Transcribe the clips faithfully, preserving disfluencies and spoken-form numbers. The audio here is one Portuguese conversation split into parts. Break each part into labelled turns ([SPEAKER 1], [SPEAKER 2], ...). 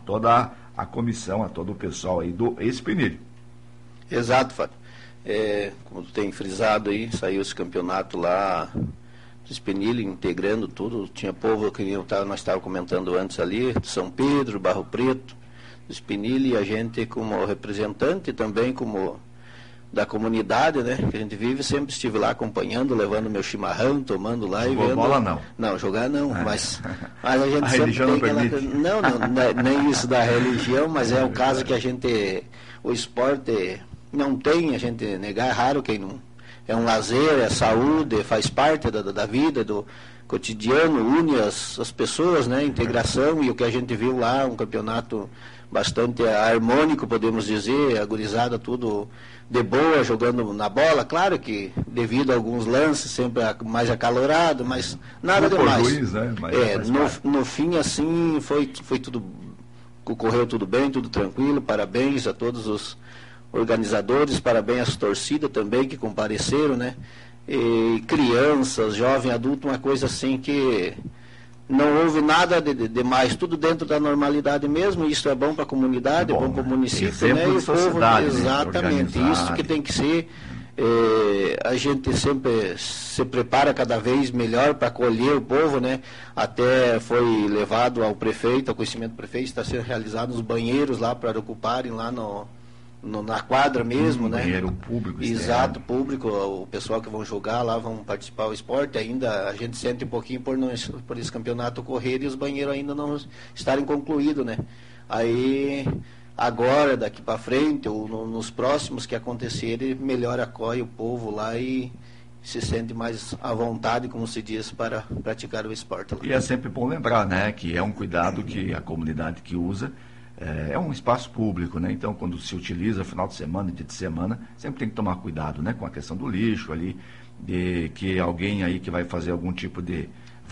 [SPEAKER 1] toda a comissão, a todo o pessoal aí do Espinilho.
[SPEAKER 2] Exato, Fábio. É, como tu tem frisado aí, saiu esse campeonato lá do Espinilho, integrando tudo. Tinha povo que eu tava, nós estávamos comentando antes ali, de São Pedro, Barro Preto, do Espinilho, e a gente como representante também, como da comunidade, né, que a gente vive, sempre estive lá acompanhando, levando meu chimarrão, tomando lá.
[SPEAKER 1] Jogou
[SPEAKER 2] e vendo...
[SPEAKER 1] bola não?
[SPEAKER 2] Não, jogar não, é. mas, mas a gente
[SPEAKER 1] a
[SPEAKER 2] sempre
[SPEAKER 1] religião
[SPEAKER 2] tem
[SPEAKER 1] não
[SPEAKER 2] aquela... Não, não, não, nem isso da religião, mas é, é o caso que a gente, o esporte não tem, a gente negar, é raro quem não... É um lazer, é saúde, faz parte da, da vida, do cotidiano, une as, as pessoas, né, integração, e o que a gente viu lá, um campeonato bastante harmônico, podemos dizer, a gurizada tudo de boa, jogando na bola, claro que devido a alguns lances, sempre mais acalorado, mas nada
[SPEAKER 1] não
[SPEAKER 2] demais.
[SPEAKER 1] Juiz, né? Mas
[SPEAKER 2] é, no, no fim, assim, foi, foi tudo, correu tudo bem, tudo tranquilo, parabéns a todos os organizadores, parabéns às torcidas também que compareceram, né? E crianças, jovem, adulto, uma coisa assim que não houve nada de, de, de mais, tudo dentro da normalidade mesmo, e isso é bom para a comunidade, é bom, bom para o município,
[SPEAKER 1] exemplo
[SPEAKER 2] né? E
[SPEAKER 1] de
[SPEAKER 2] o povo,
[SPEAKER 1] sociedade,
[SPEAKER 2] exatamente,
[SPEAKER 1] né?
[SPEAKER 2] Isso que tem que ser. É, a gente sempre se prepara cada vez melhor para acolher o povo, né? Até foi levado ao prefeito, ao conhecimento do prefeito, está sendo realizados os banheiros lá para ocuparem lá no No, na quadra mesmo,
[SPEAKER 1] um
[SPEAKER 2] né?
[SPEAKER 1] Banheiro público.
[SPEAKER 2] Exato, público, o pessoal que vão jogar lá, vão participar do esporte, ainda a gente sente um pouquinho por, não, por esse campeonato correr e os banheiros ainda não estarem concluídos, né? Aí, agora, daqui para frente, ou no, nos próximos que acontecerem, melhor acolhe o povo lá e se sente mais à vontade, como se diz, para praticar o esporte lá.
[SPEAKER 1] E é sempre bom lembrar, né, que é um cuidado que a comunidade que usa, é um espaço público, né? Então, quando se utiliza final de semana, dia de semana, sempre tem que tomar cuidado, né? Com a questão do lixo ali, de que alguém aí que vai fazer algum tipo de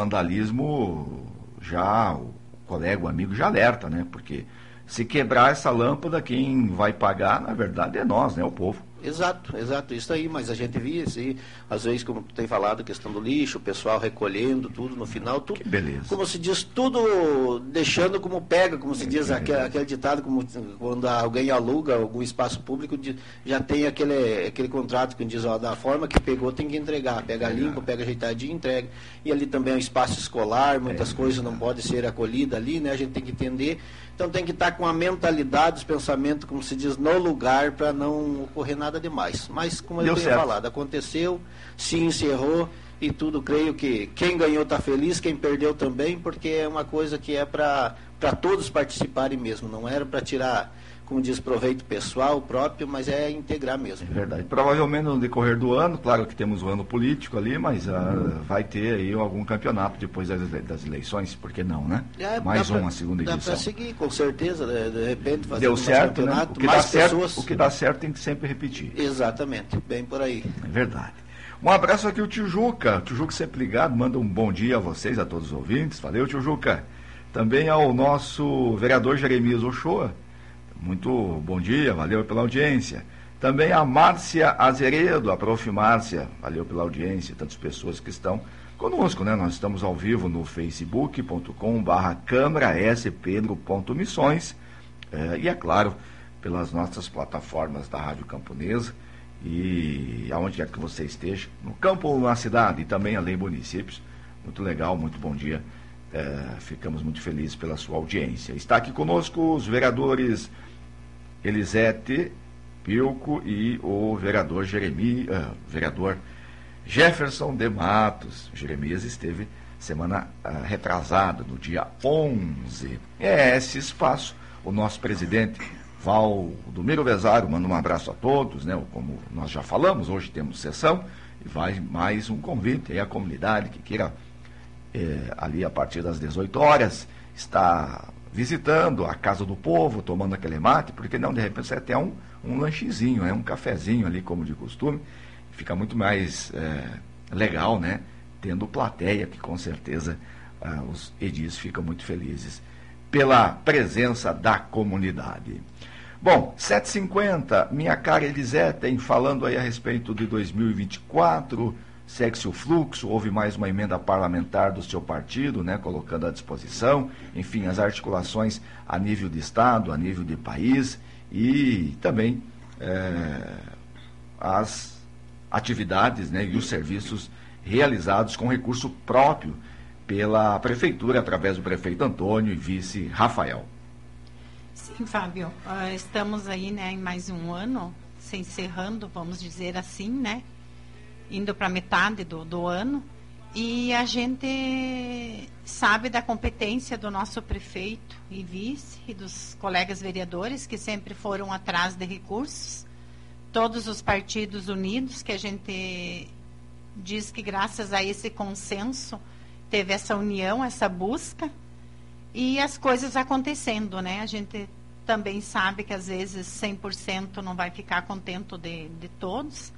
[SPEAKER 1] vandalismo, já o colega, o amigo já alerta, né? Porque se quebrar essa lâmpada, quem vai pagar, na verdade, é nós, né? O povo.
[SPEAKER 2] Exato, exato, isso aí, mas a gente via assim, às vezes, como tu tem falado, a questão do lixo, o pessoal recolhendo tudo no final, tudo,
[SPEAKER 1] que beleza.
[SPEAKER 2] Como se diz, tudo deixando como pega, como se diz aquele, aquele ditado, como quando alguém aluga algum espaço público, já tem aquele, aquele contrato que diz, ó, da forma que pegou tem que entregar, pega é. limpo, pega ajeitadinho, entrega, e ali também é um espaço escolar, muitas é. coisas não podem ser acolhidas ali, né, a gente tem que entender. Então tem que estar com a mentalidade, os pensamentos, como se diz, no lugar, para não ocorrer nada demais. Mas, como
[SPEAKER 1] Deu
[SPEAKER 2] eu tenho
[SPEAKER 1] certo.
[SPEAKER 2] falado, aconteceu, se encerrou e tudo, creio que quem ganhou está feliz, quem perdeu também, porque é uma coisa que é para todos participarem mesmo, não era para tirar, como diz, proveito pessoal próprio, mas é integrar mesmo.
[SPEAKER 1] É verdade. Provavelmente no decorrer do ano, claro que temos o ano político ali, mas uh, vai ter aí algum campeonato depois das, das eleições, por que não, né? É, mais uma, pra, segunda edição.
[SPEAKER 2] Dá para seguir, com certeza, de, de repente fazer
[SPEAKER 1] Deu
[SPEAKER 2] um
[SPEAKER 1] certo,
[SPEAKER 2] campeonato,
[SPEAKER 1] né? O que,
[SPEAKER 2] mais
[SPEAKER 1] dá certo,
[SPEAKER 2] pessoas...
[SPEAKER 1] o que dá certo tem que sempre repetir.
[SPEAKER 2] Exatamente, bem por aí.
[SPEAKER 1] É verdade. Um abraço aqui, o tio Juca. O tio Juca sempre ligado, manda um bom dia a vocês, a todos os ouvintes. Valeu, tio Juca. Também ao nosso vereador Jeremias Ochoa. Muito bom dia, valeu pela audiência. Também a Márcia Azeredo, a prof. Márcia, valeu pela audiência, tantas pessoas que estão conosco, né? Nós estamos ao vivo no facebook ponto com barra câmara s pedro ponto missões eh, e, é claro, pelas nossas plataformas da Rádio Camponesa e aonde quer que você esteja, no campo ou na cidade, e também além municípios. Muito legal, muito bom dia. Eh, ficamos muito felizes pela sua audiência. Está aqui conosco os vereadores Elisete Pilco e o vereador Jeremias, uh, vereador Jefferson de Matos. Jeremias esteve semana uh, retrasada, no dia onze. É esse espaço, o nosso presidente Valdomiro Vezaro manda um abraço a todos, né? Como nós já falamos, hoje temos sessão e vai mais um convite aí à comunidade que queira eh, ali a partir das dezoito horas está visitando a Casa do Povo, tomando aquele mate, porque não, de repente, até um, um lanchezinho, né? Um cafezinho ali, como de costume, fica muito mais é, legal, né? Tendo plateia, que com certeza ah, os edis ficam muito felizes pela presença da comunidade. Bom, sete e cinquenta, minha cara Elisete, falando aí a respeito de dois mil e vinte e quatro, segue-se o fluxo, houve mais uma emenda parlamentar do seu partido, né, colocando à disposição, enfim, as articulações a nível de Estado, a nível de país e também é, as atividades, né, e os serviços realizados com recurso próprio pela Prefeitura, através do prefeito Antônio e vice Rafael.
[SPEAKER 3] Sim, Fábio, uh, estamos aí, né, em mais um ano, se encerrando, vamos dizer assim, né, indo para metade do, do ano, e a gente sabe da competência do nosso prefeito e vice e dos colegas vereadores que sempre foram atrás de recursos, todos os partidos unidos, que a gente diz que graças a esse consenso teve essa união, essa busca e as coisas acontecendo, né? A gente também sabe que às vezes cem por cento não vai ficar contente de, de todos,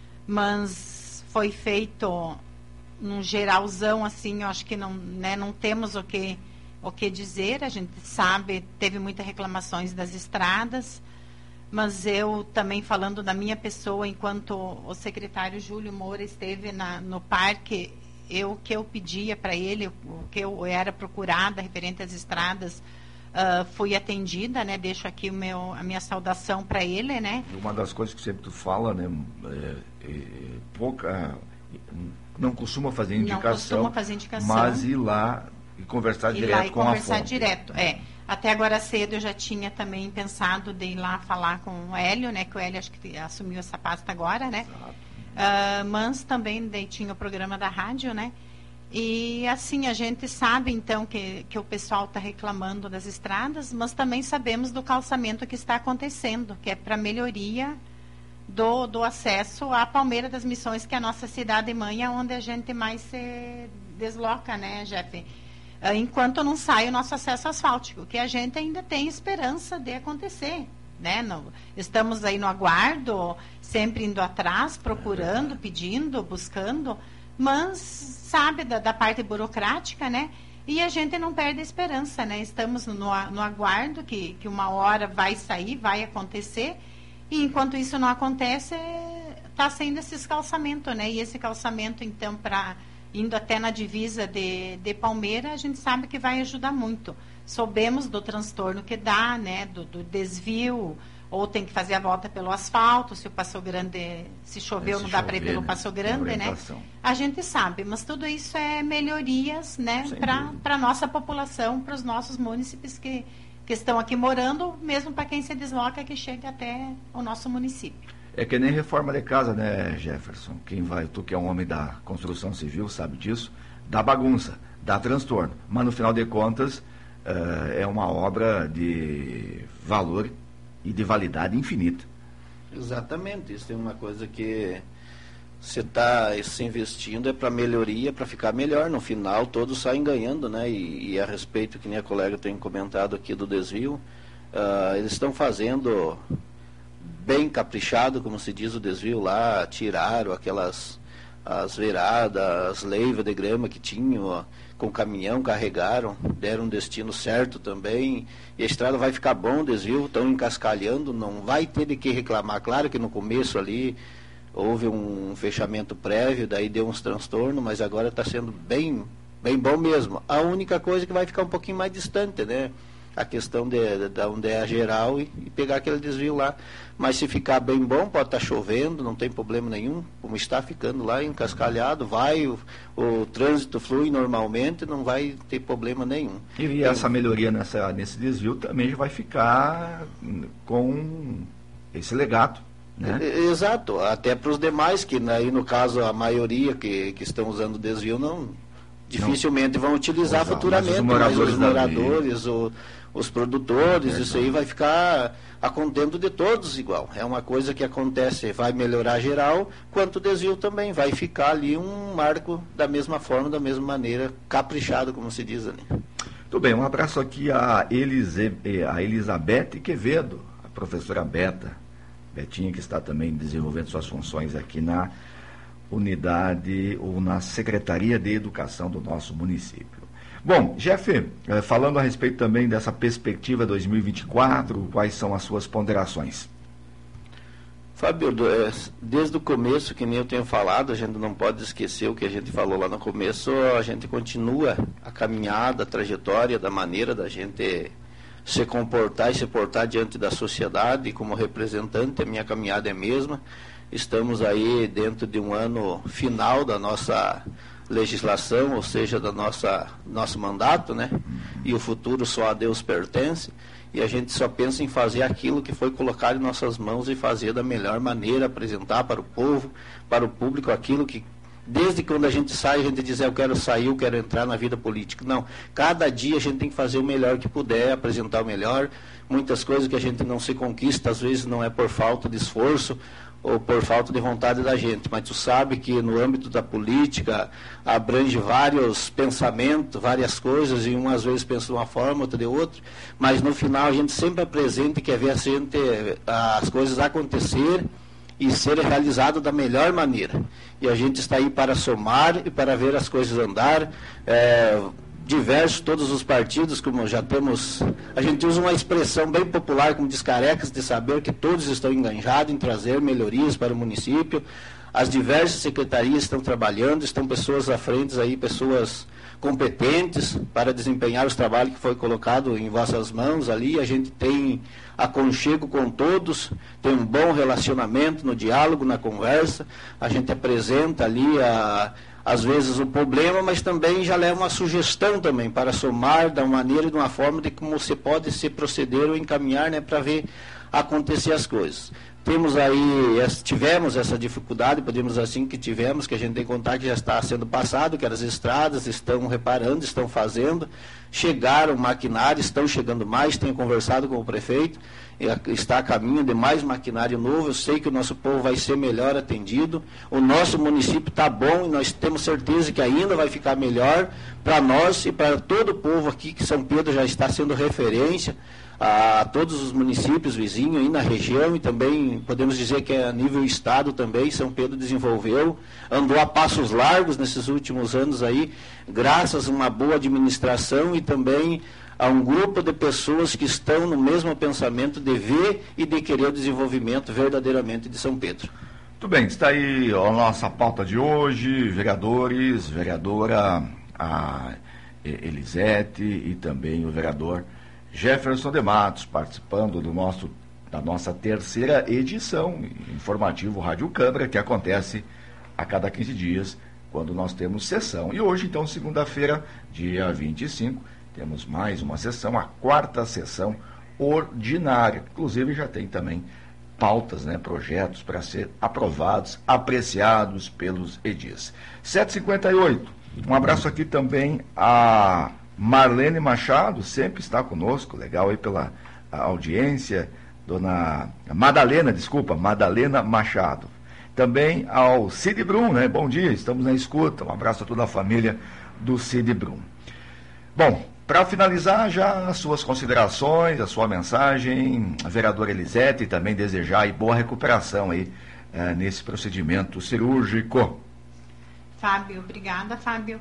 [SPEAKER 3] mas foi feito num geralzão assim, eu acho que não, né, não temos o que, o que dizer, a gente sabe, teve muitas reclamações das estradas, mas eu também falando da minha pessoa, enquanto o secretário Júlio Moura esteve na, no parque, eu, o que eu pedia para ele, o que eu era procurada referente às estradas, uh, fui atendida, né? Deixo aqui o meu, a minha saudação para ele, né?
[SPEAKER 1] Uma das coisas que sempre tu fala, né? É, é, pouca, não costuma fazer indicação,
[SPEAKER 3] não costuma fazer indicação,
[SPEAKER 1] mas ir lá e conversar
[SPEAKER 3] ir
[SPEAKER 1] direto
[SPEAKER 3] lá e
[SPEAKER 1] com a fonte.
[SPEAKER 3] conversar direto, é. Até agora cedo eu já tinha também pensado de ir lá falar com o Hélio, né? Que o Hélio acho que assumiu essa pasta agora, né? Exato. Uh, mas também daí tinha o programa da rádio, né? E assim, a gente sabe então que, que o pessoal está reclamando das estradas, mas também sabemos do calçamento que está acontecendo, que é para melhoria do, do acesso à Palmeira das Missões, que é a nossa cidade-mãe, onde a gente mais se desloca, né, Jeff? Uh, enquanto não sai o nosso acesso asfáltico, que a gente ainda tem esperança de acontecer. Né? No, estamos aí no aguardo, sempre indo atrás, procurando, pedindo, buscando, mas sabe da, da parte burocrática, né? E a gente não perde a esperança, né? Estamos no, no aguardo que, que uma hora vai sair, vai acontecer, e enquanto isso não acontece, está sendo esse calçamento, né? E esse calçamento, então, para indo até na divisa de, de Palmeira, a gente sabe que vai ajudar muito. Soubemos do transtorno que dá, né, do, do desvio, ou tem que fazer a volta pelo asfalto, se o Passo Grande, se choveu,
[SPEAKER 1] se
[SPEAKER 3] não dá
[SPEAKER 1] chover,
[SPEAKER 3] para ir pelo
[SPEAKER 1] né?
[SPEAKER 3] Passo Grande, né? A gente sabe, mas tudo isso é melhorias, né, para a nossa população, para os nossos munícipes que, que estão aqui morando, mesmo para quem se desloca, que chega até o nosso município.
[SPEAKER 1] É que nem reforma de casa, né, Jefferson? Quem vai, tu que é um homem da construção civil, sabe disso, dá bagunça, dá transtorno, mas no final de contas Uh, é uma obra de valor e de validade infinita.
[SPEAKER 2] Exatamente, isso é uma coisa que você está se investindo é para melhoria, para ficar melhor. No final todos saem ganhando, né? E, e a respeito que nem a colega tem comentado aqui do desvio, uh, eles estão fazendo bem caprichado, como se diz, o desvio lá, tiraram aquelas as veiradas, as leivas de grama que tinham, ó, com caminhão, carregaram, deram um destino certo também, e a estrada vai ficar bom, o desvio, estão encascalhando, não vai ter de que reclamar. Claro que no começo ali houve um fechamento prévio, daí deu uns transtornos, mas agora está sendo bem, bem bom mesmo. A única coisa é que vai ficar um pouquinho mais distante, né? A questão de, de onde é a geral e, e pegar aquele desvio lá. Mas se ficar bem bom, pode estar chovendo, não tem problema nenhum, como está ficando lá encascalhado, vai, o, o trânsito flui normalmente, não vai ter problema nenhum.
[SPEAKER 1] E, e essa melhoria nessa, nesse desvio também já vai ficar com esse legado, né?
[SPEAKER 2] Exato, até para os demais, que aí no caso a maioria que, que estão usando o desvio não... dificilmente não vão utilizar usar, futuramente, mas os moradores, mas os, moradores o, os produtores, é isso aí vai ficar a contento de todos igual. É uma coisa que acontece, vai melhorar geral, quanto o desvio também vai ficar ali um marco da mesma forma, da mesma maneira, caprichado, como se diz ali.
[SPEAKER 1] Tudo bem, um abraço aqui a, Elise, a Elizabeth Quevedo, a professora Beta, Betinha, que está também desenvolvendo suas funções aqui na unidade ou na Secretaria de Educação do nosso município. Bom, Jeff, falando a respeito também dessa perspectiva dois mil e vinte e quatro, quais são as suas ponderações?
[SPEAKER 2] Fábio, desde o começo, que nem eu tenho falado, a gente não pode esquecer o que a gente falou lá no começo, a gente continua a caminhada, a trajetória da maneira da gente se comportar e se portar diante da sociedade como representante. A minha caminhada é a mesma. Estamos aí dentro de um ano final da nossa legislação, ou seja, da nossa nosso mandato, né? E o futuro só a Deus pertence. E a gente só pensa em fazer aquilo que foi colocado em nossas mãos e fazer da melhor maneira, apresentar para o povo, para o público, aquilo que, desde quando a gente sai, a gente diz, eu quero sair, eu quero entrar na vida política. Não, cada dia a gente tem que fazer o melhor que puder, apresentar o melhor. Muitas coisas que a gente não se conquista, às vezes não é por falta de esforço, ou por falta de vontade da gente, mas tu sabe que no âmbito da política abrange vários pensamentos, várias coisas, e umas vezes pensa de uma forma, outra de outra, mas no final a gente sempre apresenta e quer ver a gente, as coisas acontecer e ser realizado da melhor maneira. E a gente está aí para somar e para ver as coisas andar, é, diversos, todos os partidos, como já temos, a gente usa uma expressão bem popular, como diz Carecas, de saber que todos estão enganjados em trazer melhorias para o município. As diversas secretarias estão trabalhando, estão pessoas à frente aí, pessoas competentes para desempenhar os trabalhos que foi colocado em vossas mãos ali. A gente tem aconchego com todos, tem um bom relacionamento no diálogo, na conversa. A gente apresenta ali a às vezes o problema, mas também já leva uma sugestão também para somar da maneira e de uma forma de como você pode se proceder ou encaminhar, né, para ver acontecer as coisas. Temos aí, tivemos essa dificuldade, podemos assim que tivemos, que a gente tem que contar que já está sendo passado, que as estradas estão reparando, estão fazendo, chegaram maquinários, estão chegando mais, tenho conversado com o prefeito, está a caminho de mais maquinário novo. Eu sei que o nosso povo vai ser melhor atendido, o nosso município está bom e nós temos certeza que ainda vai ficar melhor para nós e para todo o povo aqui, que São Pedro já está sendo referência a todos os municípios vizinhos aí na região, e também podemos dizer que a nível estado também São Pedro desenvolveu, andou a passos largos nesses últimos anos aí, graças a uma boa administração e também a um grupo de pessoas que estão no mesmo pensamento de ver e de querer o desenvolvimento verdadeiramente de São Pedro.
[SPEAKER 1] Muito bem, está aí a nossa pauta de hoje, vereadores, vereadora a Elisete e também o vereador Jefferson de Matos, participando do nosso, da nossa terceira edição informativo Rádio Câmara, que acontece a cada quinze dias, quando nós temos sessão. E hoje, então, segunda-feira, dia vinte e cinco, temos mais uma sessão, a quarta sessão ordinária. Inclusive já tem também pautas, né, projetos para ser aprovados, apreciados pelos edis. sete e cinquenta e oito, um abraço aqui também a Marlene Machado, sempre está conosco, legal aí pela audiência, dona Madalena, desculpa, Madalena Machado. Também ao Cid Brum, né? Bom dia, estamos na escuta, um abraço a toda a família do Cid Brum. Bom, para finalizar já as suas considerações, a sua mensagem, a vereadora Elisete, e também desejar aí boa recuperação aí eh, nesse procedimento cirúrgico.
[SPEAKER 3] Fábio, obrigada, Fábio.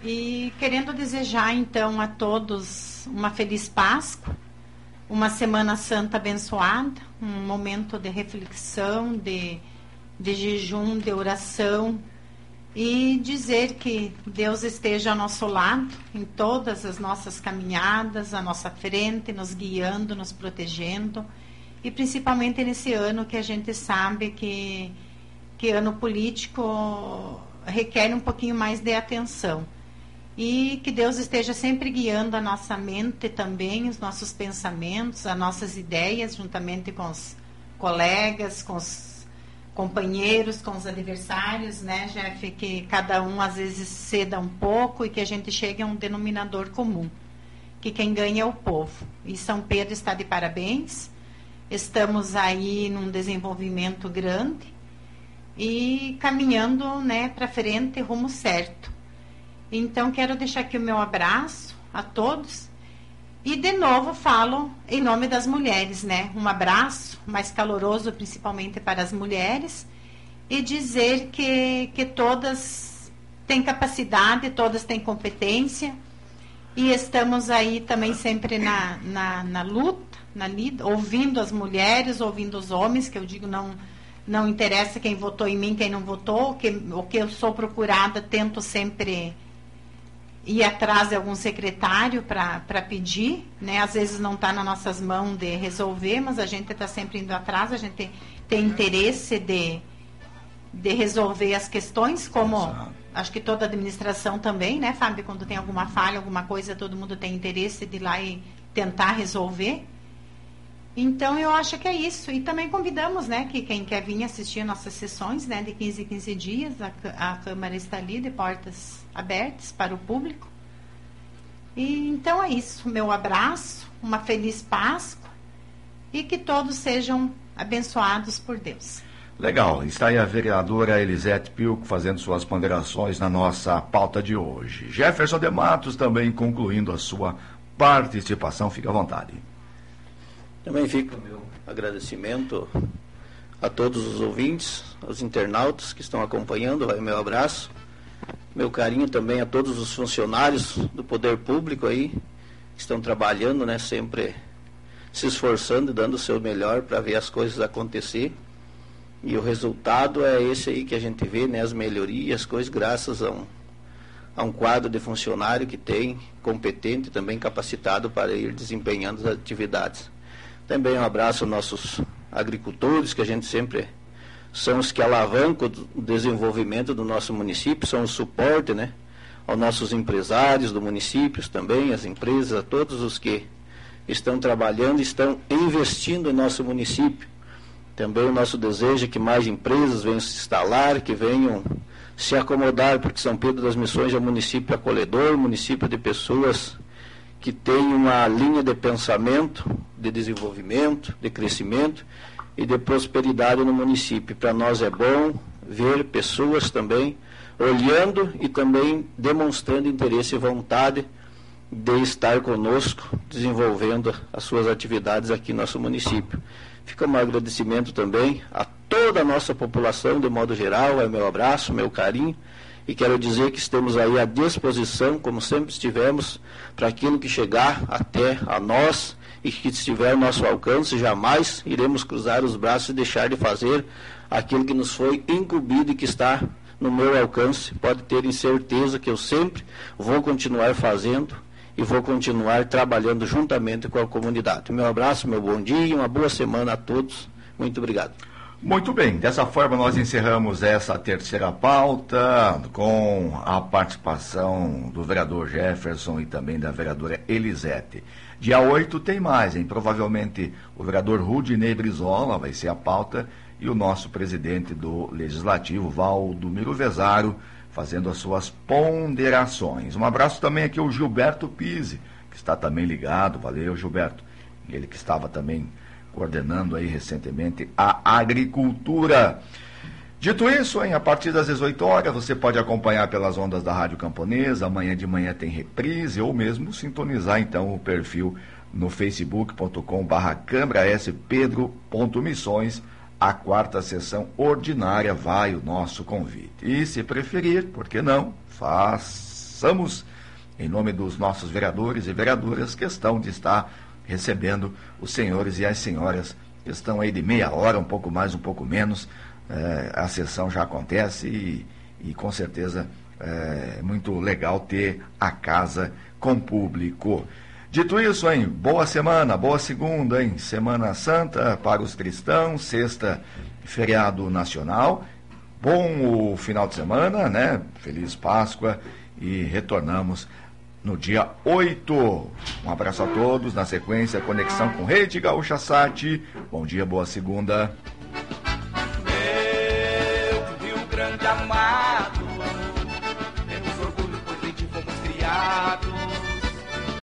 [SPEAKER 3] E querendo desejar, então, a todos uma feliz Páscoa, uma Semana Santa abençoada, um momento de reflexão, de, de jejum, de oração, e dizer que Deus esteja ao nosso lado, em todas as nossas caminhadas, à nossa frente, nos guiando, nos protegendo, e principalmente nesse ano que a gente sabe que, que ano político requer um pouquinho mais de atenção. E que Deus esteja sempre guiando a nossa mente também, os nossos pensamentos, as nossas ideias, juntamente com os colegas, com os companheiros, com os adversários, né, Jeff? Que cada um às vezes ceda um pouco e que a gente chegue a um denominador comum, que quem ganha é o povo. E São Pedro está de parabéns, estamos aí num desenvolvimento grande e caminhando, né, para frente, rumo certo. Então, quero deixar aqui o meu abraço a todos e, de novo, falo em nome das mulheres, né? Um abraço mais caloroso, principalmente para as mulheres, e dizer que, que todas têm capacidade, todas têm competência e estamos aí também sempre na, na, na luta, na lida, ouvindo as mulheres, ouvindo os homens, que eu digo não, não interessa quem votou em mim, quem não votou, o que, o que eu sou procurada, tento sempre ir atrás de algum secretário para pedir, né? Às vezes não está nas nossas mãos de resolver, mas a gente está sempre indo atrás, a gente tem interesse de, de resolver as questões, como Exato. Acho que toda administração também, né, Fábio? Quando tem alguma falha, alguma coisa, todo mundo tem interesse de ir lá e tentar resolver. Então, eu acho que é isso. E também convidamos, né, que quem quer vir assistir nossas sessões, né, de quinze em quinze dias, a, a Câmara está ali de portas abertas para o público. E então é isso. Meu abraço, uma feliz Páscoa e que todos sejam abençoados por Deus.
[SPEAKER 1] Legal. Está aí a vereadora Elisete Pilco fazendo suas ponderações na nossa pauta de hoje. Jefferson de Matos também concluindo a sua participação. Fique à vontade.
[SPEAKER 2] Também fica o meu agradecimento a todos os ouvintes, aos internautas que estão acompanhando, vai o meu abraço, meu carinho também a todos os funcionários do poder público aí, que estão trabalhando, né, sempre se esforçando e dando o seu melhor para ver as coisas acontecer, e o resultado é esse aí que a gente vê, né, as melhorias, as coisas, graças a um, a um quadro de funcionário que tem, competente e também capacitado para ir desempenhando as atividades. Também um abraço aos nossos agricultores, que a gente sempre são os que alavancam o desenvolvimento do nosso município, são o suporte, né, aos nossos empresários do município também, as empresas, a todos os que estão trabalhando, estão investindo em nosso município. Também o nosso desejo é que mais empresas venham se instalar, que venham se acomodar, porque São Pedro das Missões é um município acolhedor, município de pessoas que tem uma linha de pensamento, de desenvolvimento, de crescimento e de prosperidade no município. Para nós é bom ver pessoas também olhando e também demonstrando interesse e vontade de estar conosco, desenvolvendo as suas atividades aqui no nosso município. Fica um agradecimento também a toda a nossa população, de modo geral, é meu abraço, meu carinho. E quero dizer que estamos aí à disposição, como sempre estivemos, para aquilo que chegar até a nós e que estiver ao nosso alcance, jamais iremos cruzar os braços e deixar de fazer aquilo que nos foi incumbido e que está no meu alcance. Pode ter certeza que eu sempre vou continuar fazendo e vou continuar trabalhando juntamente com a comunidade. Meu abraço, meu bom dia e uma boa semana a todos. Muito obrigado.
[SPEAKER 1] Muito bem, dessa forma nós encerramos essa terceira pauta com a participação do vereador Jefferson e também da vereadora Elisete. Dia oito tem mais, hein? Provavelmente o vereador Rudinei Brizola vai ser a pauta e o nosso presidente do Legislativo, Valdomiro Vezaro, fazendo as suas ponderações. Um abraço também aqui ao Gilberto Pise, que está também ligado. Valeu, Gilberto. Ele que estava também coordenando aí recentemente a agricultura. Dito isso, hein, a partir das dezoito horas você pode acompanhar pelas ondas da Rádio Camponesa, amanhã de manhã tem reprise, ou mesmo sintonizar então o perfil no facebook ponto com barra câmara s pedro ponto missões, a quarta sessão ordinária vai o nosso convite. E se preferir, por que não, façamos em nome dos nossos vereadores e vereadoras questão de estar recebendo os senhores e as senhoras que estão aí de meia hora, um pouco mais, um pouco menos. É, a sessão já acontece e, e com certeza é muito legal ter a casa com público. Dito isso, hein, boa semana, boa segunda, hein, Semana Santa para os cristãos, sexta, feriado nacional, bom o final de semana, né, Feliz Páscoa e retornamos no dia oito. Um abraço a todos. Na sequência, conexão com Rede Gaúcha Sat. Bom dia, boa segunda.
[SPEAKER 4] Meu Rio Grande amado,